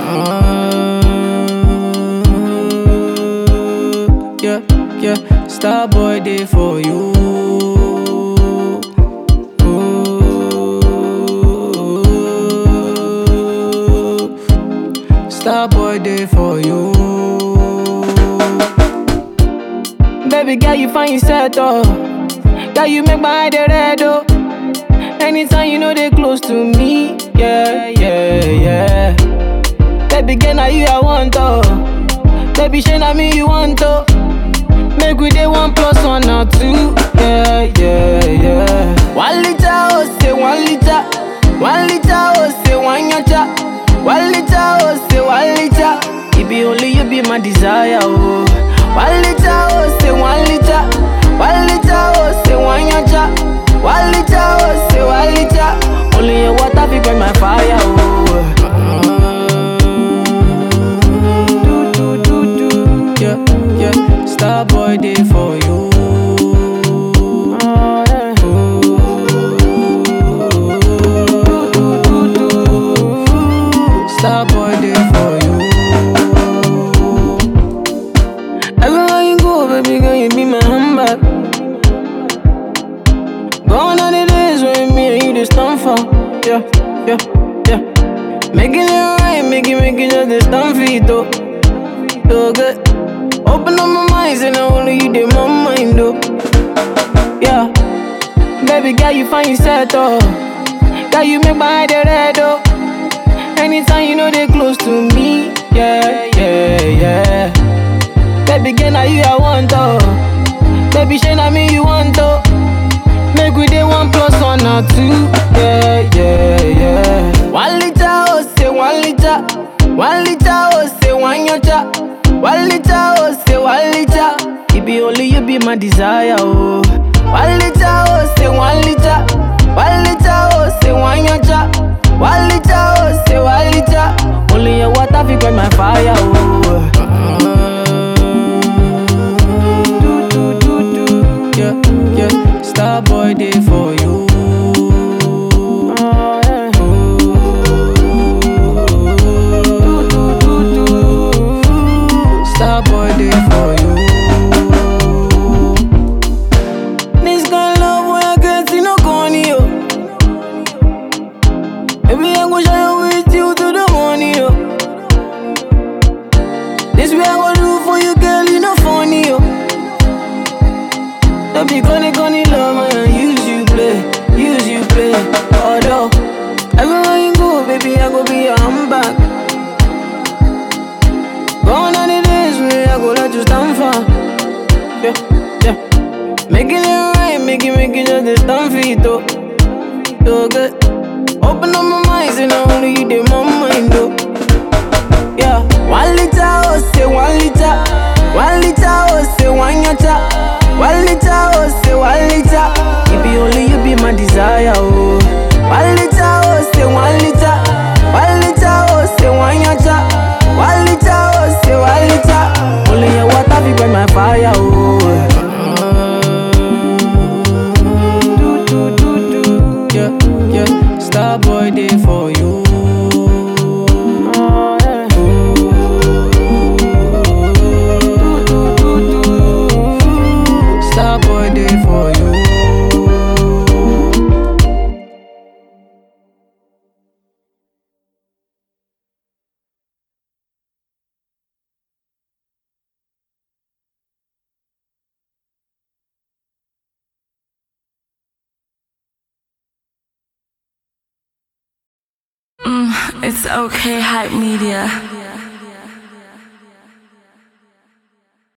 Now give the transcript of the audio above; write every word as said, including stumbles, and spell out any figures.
Yeah, yeah, star boy day for you. Star boy day for you. Baby girl, you find yourself oh. Girl, you make my eye dey red oh. Anytime you know they close to me, yeah, yeah, yeah. Baby girl, now you I want oh. Baby, shey na me you want oh. Make we dey one plus one or two, yeah, yeah, yeah. One liter oh, say one liter. One liter oh, say one yacha. One liter oh, say one liter. It be only you be my desire oh. One liter oh, say one liter. One liter oh, say one yacha. One liter oh, say one liter. Only your water fi burn my fire oh. Do do do do, yeah yeah. Star boy day for you. Star boy day for you. Everywhere you go, baby girl, you be my handbag. Gone are the days when me and you just stand for. Yeah, yeah, yeah. Making it right, make it, make it just a stand for it though. So good. Open up my mind, and only you did my mind though. Yeah. Baby girl, you find yourself oh. Girl, you make my eye dey red oh. Anytime you know they close to me, yeah, yeah, yeah. Baby girl, now you I want oh. Baby, shey na me you want oh. Make we dey one plus one or two, yeah, yeah, yeah. One liter oh, say one liter. One liter oh, say one yacha. One liter oh, say one liter. It be only you be my desire oh. One liter oh, say one liter. One liter oh, say one yacha. One liter oh, say one liter. Only your water fi quench my fire oh. Do do do do, yeah yeah. Star boy day for you. Do do do do, star boy day for you. This kind of love when I get see no corny yo. Baby, I go shine with you to the morning, yo. This way I go do for you, girl, you no funny, yo. Don't be gonna gonna love, man, use you play, use you play. Although, everywhere you go, baby, I go be your handbag. Gone are the days when I go let you stand for. Yeah, yeah. Making it right, make it, make it just a stand for it, though. So good. Open up my mind, and only you did my mind though. Yeah, one liter oh, say one liter. One liter oh, say one yacha. One liter oh, say one liter. It be only you be my desire oh. One liter oh, say one liter. One liter oh, say one yacha. One liter oh, say one liter. Only your water fi burn my fire oh. Do do do do, yeah yeah. Star boy day for you. Star boy day for you. It's okay, hype media.